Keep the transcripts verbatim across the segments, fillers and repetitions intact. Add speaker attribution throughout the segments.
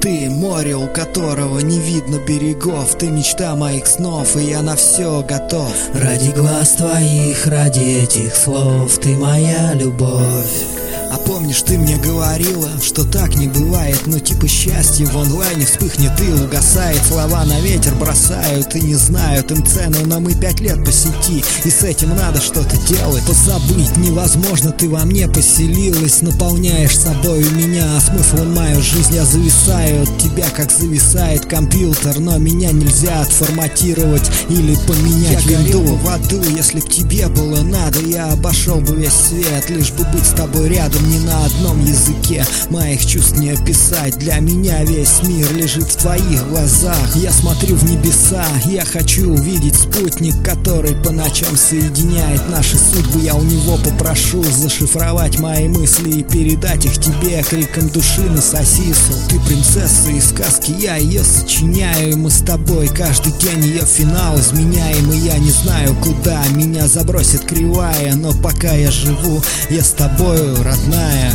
Speaker 1: Ты море, у которого не видно берегов. Ты мечта моих снов, и я на все готов.
Speaker 2: Ради глаз твоих, ради этих слов, ты моя любовь.
Speaker 1: А помнишь, ты мне говорила, что так не бывает. Ну типа счастье в онлайне вспыхнет и угасает. Слова на ветер бросают и не знают им цену. Но мы пять лет по сети, и с этим надо что-то делать. Позабыть невозможно, ты во мне поселилась. Наполняешь собой меня, а смыслом мою жизнь. Я зависаю от тебя, как зависает компьютер. Но меня нельзя отформатировать или поменять
Speaker 2: Я
Speaker 1: винду.
Speaker 2: горел
Speaker 1: В аду, если б тебе было надо, я обошел бы весь свет, лишь бы быть с тобой рядом. Ни на одном языке моих чувств не описать. Для меня весь мир лежит в твоих глазах. Я смотрю в небеса, я хочу увидеть спутник, который по ночам соединяет наши судьбы. Я у него попрошу зашифровать мои мысли и передать их тебе криком души на сосису. Ты принцесса из сказки, я ее сочиняю, и мы с тобой каждый день ее финал изменяем. И я не знаю, куда меня забросит кривая, но пока я живу, я с тобою, родная.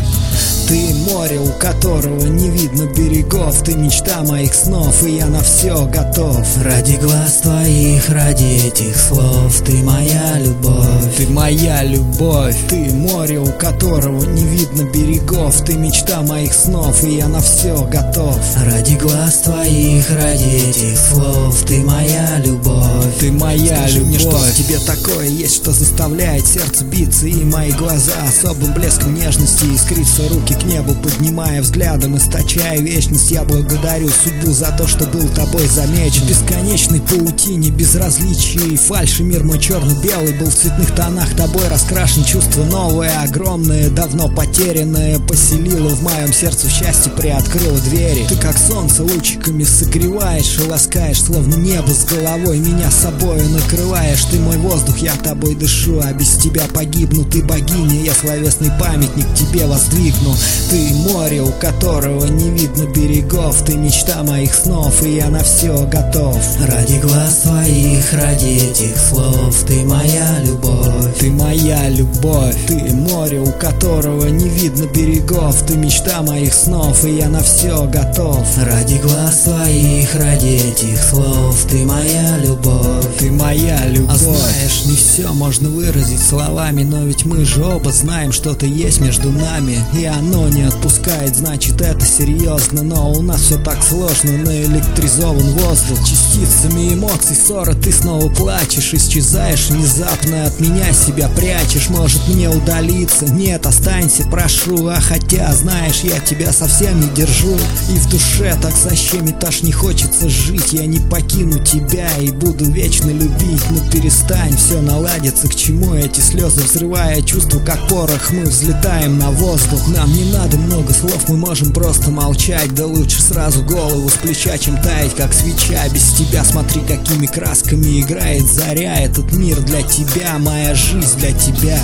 Speaker 1: Ты море, у которого не видно берегов. Ты мечта моих снов, и я на все готов.
Speaker 2: Ради глаз твоих, ради этих слов, ты моя любовь.
Speaker 1: Ты моя любовь. Ты море, у которого не видно берегов. Ты мечта моих снов, и я на все готов.
Speaker 2: Ради глаз твоих, ради этих слов, ты моя любовь.
Speaker 1: Ты моя
Speaker 2: Скажи
Speaker 1: любовь.
Speaker 2: мне, что
Speaker 1: в тебе такое есть, что заставляет сердце биться, и мои глаза особым блеском нежности искрится, руки к небу поднимая взглядом, источая вечность. Я благодарю судьбу за то, что был тобой замечен. В бесконечной паутине безразличия и фальши мир мой черно-белый был в цветных тонах тобой раскрашен. Чувство новое, огромное, давно потерянное поселило в моем сердце, в счастье приоткрыло двери. Ты как солнце лучиками согреваешь и ласкаешь, словно небо с головой меня собою накрываешь. Ты мой воздух, я тобой дышу, а без тебя погибну. Ты богиня, я словесный памятник тебе воздвигну. Ты море, у которого не видно берегов. Ты мечта моих снов, и я на все готов.
Speaker 2: Ради глаз твоих, ради этих слов, ты моя любовь.
Speaker 1: Ты моя любовь. Ты море, у которого не видно берегов. Ты мечта моих снов, и я на все готов.
Speaker 2: Ради глаз твоих, ради этих слов, ты моя любовь.
Speaker 1: Ты моя любовь.
Speaker 2: А
Speaker 1: знаешь, не все можно выразить словами, но ведь мы же оба знаем, что-то есть между нами, и оно не отпускает, значит это серьезно. Но у нас все так сложно, наэлектризован воздух частицами эмоций, ссора, ты снова плачешь, исчезаешь внезапно, от меня себя прячешь. Может мне удалиться? Нет, останься, прошу. А хотя, знаешь, я тебя совсем не держу, и в душе так защемит, аж не хочется жить. Я не покину тебя и буду вечно любить. Но перестань, все наладится, к чему эти слезы? Взрывая чувства, как порох, мы взлетаем на воздух. Нам не надо много слов, мы можем просто молчать. Да лучше сразу голову с плеча, чем таять, как свеча. Без тебя смотри, какими красками играет заря. Этот мир для тебя, моя жизнь для тебя.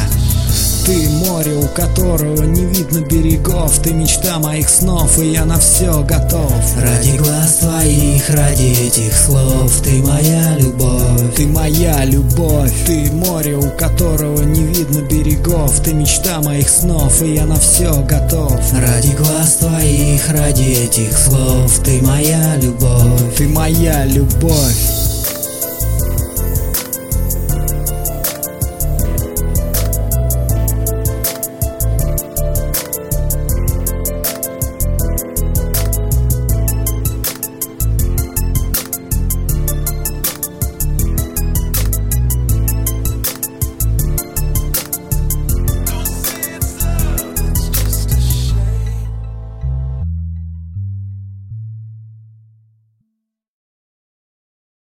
Speaker 1: Ты море, у которого не видно берегов. Ты мечта моих снов, и я на все готов.
Speaker 2: Ради глаз твоих, ради этих слов, ты моя любовь.
Speaker 1: Ты моя любовь. Ты море, у которого не видно берегов. Ты мечта моих снов, и я на все готов.
Speaker 2: Ради глаз твоих, ради этих слов, ты моя любовь.
Speaker 1: Ты моя любовь.